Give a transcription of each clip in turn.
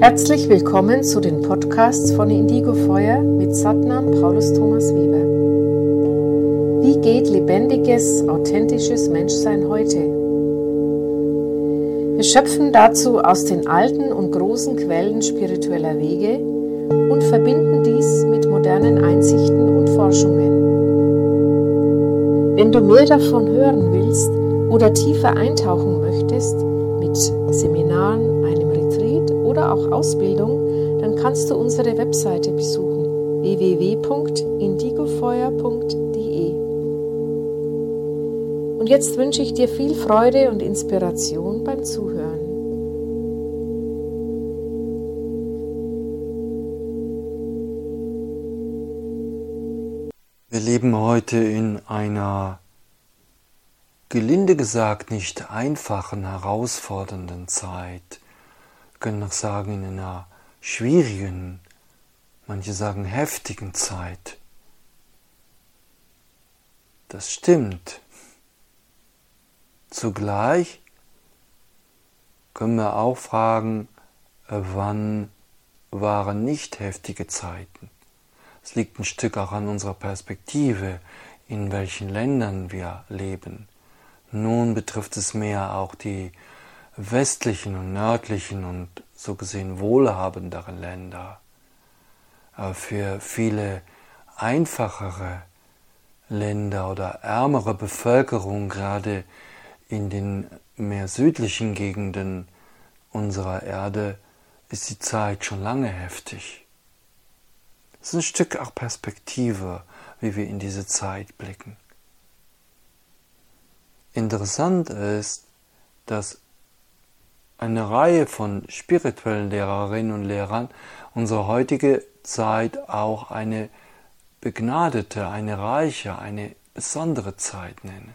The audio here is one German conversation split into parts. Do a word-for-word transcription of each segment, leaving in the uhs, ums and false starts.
Herzlich willkommen zu den Podcasts von Indigo Feuer mit Satnam Paulus Thomas Weber. Wie geht lebendiges, authentisches Menschsein heute? Wir schöpfen dazu aus den alten und großen Quellen spiritueller Wege und verbinden dies mit modernen Einsichten und Forschungen. Wenn du mehr davon hören willst oder tiefer eintauchen möchtest, mit Seminaren, einem Retreat oder auch Ausbildung, dann kannst du unsere Webseite besuchen w w w punkt indigofeuer punkt d e. Und jetzt wünsche ich dir viel Freude und Inspiration beim Zuhören. Wir leben heute in einer, gelinde gesagt, nicht einfachen, herausfordernden Zeit. Wir können noch sagen, in einer schwierigen, manche sagen heftigen Zeit. Das stimmt. Zugleich können wir auch fragen, wann waren nicht heftige Zeiten? Es liegt ein Stück auch an unserer Perspektive, in welchen Ländern wir leben. Nun betrifft es mehr auch die westlichen und nördlichen und so gesehen wohlhabenderen Länder. Aber für viele einfachere Länder oder ärmere Bevölkerung, gerade in den mehr südlichen Gegenden unserer Erde, ist die Zeit schon lange heftig. Es ist ein Stück auch Perspektive, wie wir in diese Zeit blicken. Interessant ist, dass eine Reihe von spirituellen Lehrerinnen und Lehrern unsere heutige Zeit auch eine begnadete, eine reiche, eine besondere Zeit nennen.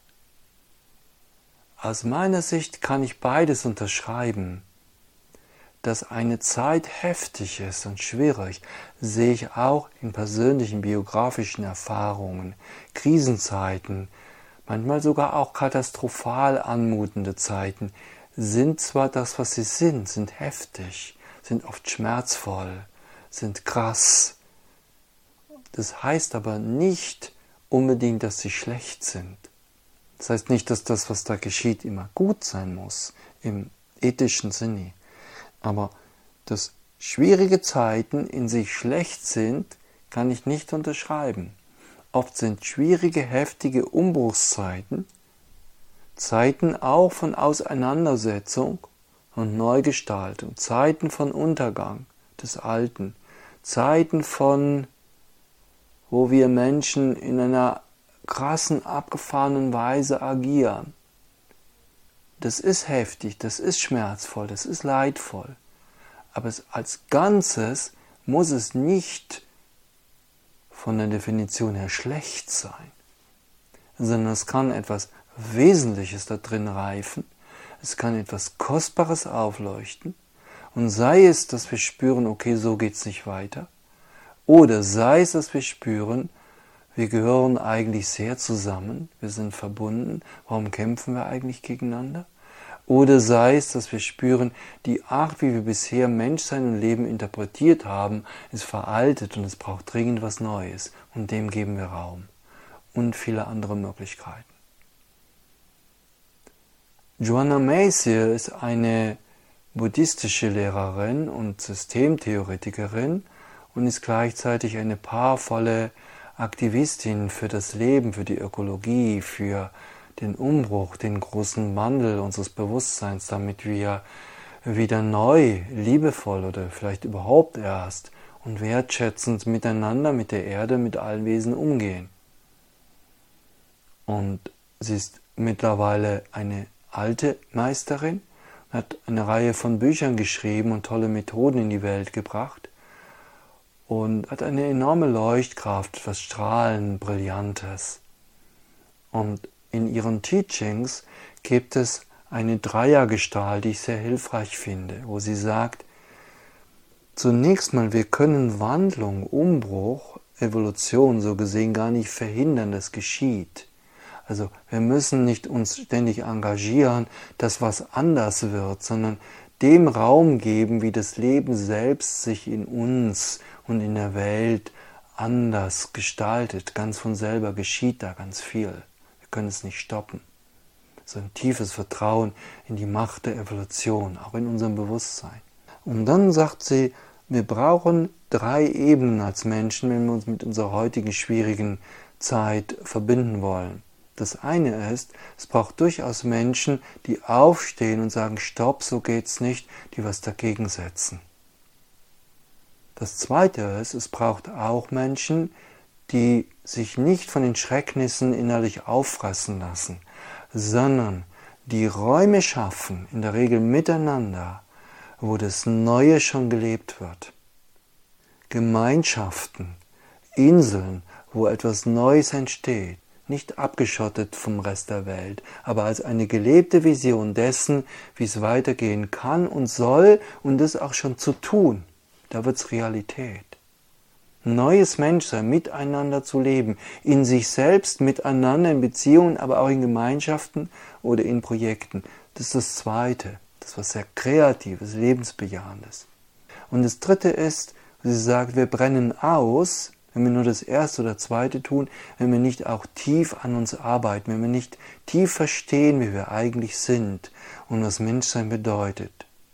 Aus meiner Sicht kann ich beides unterschreiben. Dass eine Zeit heftig ist und schwierig, sehe ich auch in persönlichen biografischen Erfahrungen, Krisenzeiten, manchmal sogar auch katastrophal anmutende Zeiten, sind zwar das, was sie sind, sind heftig, sind oft schmerzvoll, sind krass. Das heißt aber nicht unbedingt, dass sie schlecht sind. Das heißt nicht, dass das, was da geschieht, immer gut sein muss, im ethischen Sinne. Aber dass schwierige Zeiten in sich schlecht sind, kann ich nicht unterschreiben. Oft sind schwierige, heftige Umbruchszeiten Zeiten auch von Auseinandersetzung und Neugestaltung, Zeiten von Untergang des Alten, Zeiten von, wo wir Menschen in einer krassen, abgefahrenen Weise agieren. Das ist heftig, das ist schmerzvoll, das ist leidvoll. Aber es als Ganzes muss es nicht von der Definition her schlecht sein, sondern es kann etwas Wesentliches da drin reifen, es kann etwas Kostbares aufleuchten und sei es, dass wir spüren, okay, so geht's nicht weiter, oder sei es, dass wir spüren, wir gehören eigentlich sehr zusammen, wir sind verbunden, warum kämpfen wir eigentlich gegeneinander? Oder sei es, dass wir spüren, die Art, wie wir bisher Menschsein und Leben interpretiert haben, ist veraltet und es braucht dringend was Neues und dem geben wir Raum und viele andere Möglichkeiten. Joanna Macy ist eine buddhistische Lehrerin und Systemtheoretikerin und ist gleichzeitig eine powervolle Aktivistin für das Leben, für die Ökologie, für den Umbruch, den großen Wandel unseres Bewusstseins, damit wir wieder neu, liebevoll oder vielleicht überhaupt erst und wertschätzend miteinander, mit der Erde, mit allen Wesen umgehen. Und sie ist mittlerweile eine alte Meisterin, hat eine Reihe von Büchern geschrieben und tolle Methoden in die Welt gebracht und hat eine enorme Leuchtkraft, etwas Strahlen, Brillantes. Und in ihren Teachings gibt es eine Dreiergestalt, die ich sehr hilfreich finde, wo sie sagt, zunächst mal, wir können Wandlung, Umbruch, Evolution so gesehen gar nicht verhindern, das geschieht. Also wir müssen nicht uns ständig engagieren, dass was anders wird, sondern dem Raum geben, wie das Leben selbst sich in uns und in der Welt anders gestaltet. Ganz von selber geschieht da ganz viel. Wir können es nicht stoppen. So ein tiefes Vertrauen in die Macht der Evolution, auch in unserem Bewusstsein. Und dann sagt sie, wir brauchen drei Ebenen als Menschen, wenn wir uns mit unserer heutigen schwierigen Zeit verbinden wollen. Das eine ist, es braucht durchaus Menschen, die aufstehen und sagen, stopp, so geht's nicht, die was dagegen setzen. Das zweite ist, es braucht auch Menschen, die sich nicht von den Schrecknissen innerlich auffressen lassen, sondern die Räume schaffen, in der Regel miteinander, wo das Neue schon gelebt wird. Gemeinschaften, Inseln, wo etwas Neues entsteht, nicht abgeschottet vom Rest der Welt, aber als eine gelebte Vision dessen, wie es weitergehen kann und soll und das auch schon zu tun. Da wird es Realität. Neues Menschsein, miteinander zu leben, in sich selbst, miteinander, in Beziehungen, aber auch in Gemeinschaften oder in Projekten. Das ist das Zweite, das ist was sehr Kreatives, Lebensbejahendes. Und das Dritte ist, sie sagt, wir brennen aus, wenn wir nur das Erste oder Zweite tun, wenn wir nicht auch tief an uns arbeiten, wenn wir nicht tief verstehen, wie wir eigentlich sind und was Menschsein bedeutet.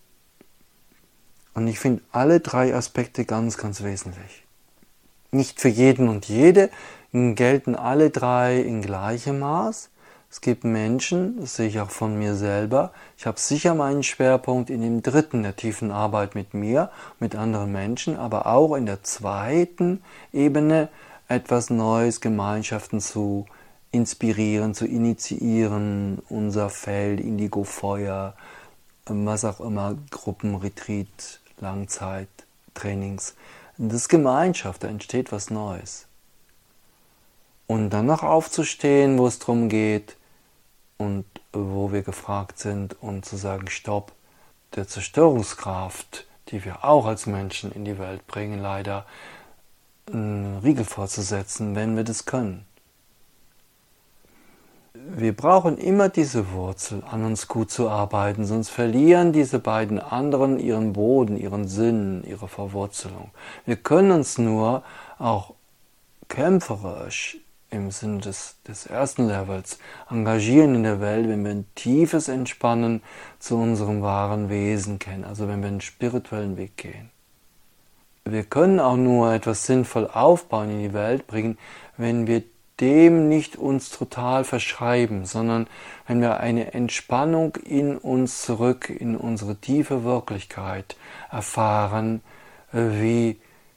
Und ich finde alle drei Aspekte ganz, ganz wesentlich. Nicht für jeden und jede gelten alle drei in gleichem Maß. Es gibt Menschen, das sehe ich auch von mir selber, ich habe sicher meinen Schwerpunkt in dem dritten, der tiefen Arbeit mit mir, mit anderen Menschen, aber auch in der zweiten Ebene etwas Neues, Gemeinschaften zu inspirieren, zu initiieren, unser Feld, Indigo-Feuer, was auch immer, Gruppen, Retreat, Langzeit, Trainings. Das ist Gemeinschaft, da entsteht was Neues. Und dann noch aufzustehen, wo es darum geht und wo wir gefragt sind und zu sagen, stopp, der Zerstörungskraft, die wir auch als Menschen in die Welt bringen, leider einen Riegel vorzusetzen, wenn wir das können. Wir brauchen immer diese Wurzel, an uns gut zu arbeiten, sonst verlieren diese beiden anderen ihren Boden, ihren Sinn, ihre Verwurzelung. Wir können uns nur auch kämpferisch im Sinne des, des ersten Levels engagieren in der Welt, wenn wir ein tiefes Entspannen zu unserem wahren Wesen kennen, also wenn wir einen spirituellen Weg gehen. Wir können auch nur etwas sinnvoll aufbauen, in die Welt bringen, wenn wir dem nicht uns total verschreiben, sondern wenn wir eine Entspannung in uns zurück, in unsere tiefe Wirklichkeit erfahren, wie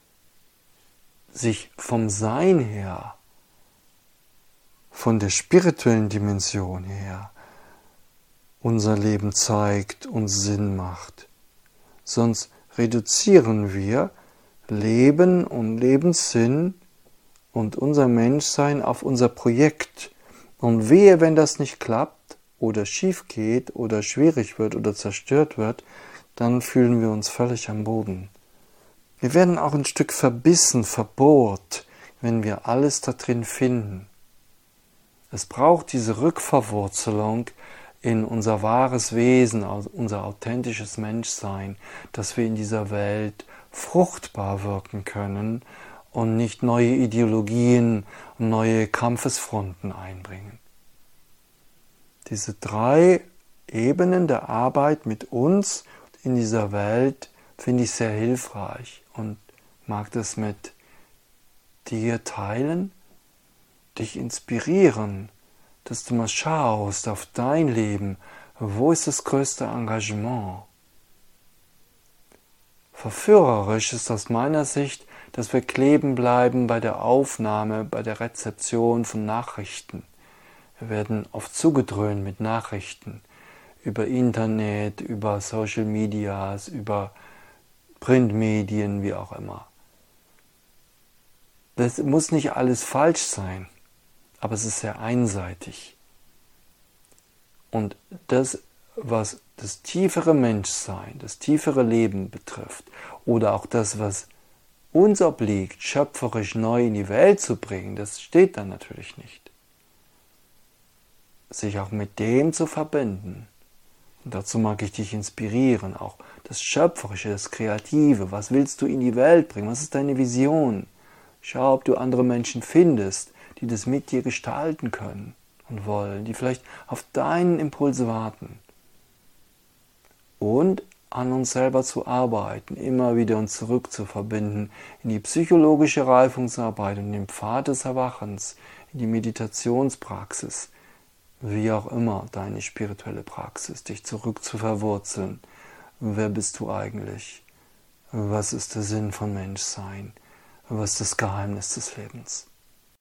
sich vom Sein her, von der spirituellen Dimension her, unser Leben zeigt und Sinn macht. Sonst reduzieren wir Leben und Lebenssinn und unser Menschsein auf unser Projekt. Und wehe, wenn das nicht klappt oder schief geht oder schwierig wird oder zerstört wird, dann fühlen wir uns völlig am Boden. Wir werden auch ein Stück verbissen, verbohrt, wenn wir alles da drin finden. Es braucht diese Rückverwurzelung in unser wahres Wesen, unser authentisches Menschsein, dass wir in dieser Welt fruchtbar wirken können und nicht neue Ideologien und neue Kampfesfronten einbringen. Diese drei Ebenen der Arbeit mit uns in dieser Welt finde ich sehr hilfreich und mag das mit dir teilen, dich inspirieren, dass du mal schaust auf dein Leben, wo ist das größte Engagement? Verführerisch ist aus meiner Sicht, dass wir kleben bleiben bei der Aufnahme, bei der Rezeption von Nachrichten. Wir werden oft zugedröhnt mit Nachrichten über Internet, über Social Medias, über Printmedien, wie auch immer. Das muss nicht alles falsch sein, aber es ist sehr einseitig. Und das, was das tiefere Menschsein, das tiefere Leben betrifft, oder auch das, was uns obliegt, schöpferisch neu in die Welt zu bringen, das steht dann natürlich nicht. Sich auch mit dem zu verbinden, Und dazu mag ich dich inspirieren, auch das Schöpferische, das Kreative. Was willst du in die Welt bringen? Was ist deine Vision? Schau, ob du andere Menschen findest, die das mit dir gestalten können und wollen, die vielleicht auf deinen Impuls warten. Und an uns selber zu arbeiten, immer wieder uns zurück zu verbinden in die psychologische Reifungsarbeit und den Pfad des Erwachens, in die Meditationspraxis, wie auch immer deine spirituelle Praxis, dich zurück zu verwurzeln. Wer bist du eigentlich? Was ist der Sinn von Menschsein? Was ist das Geheimnis des Lebens?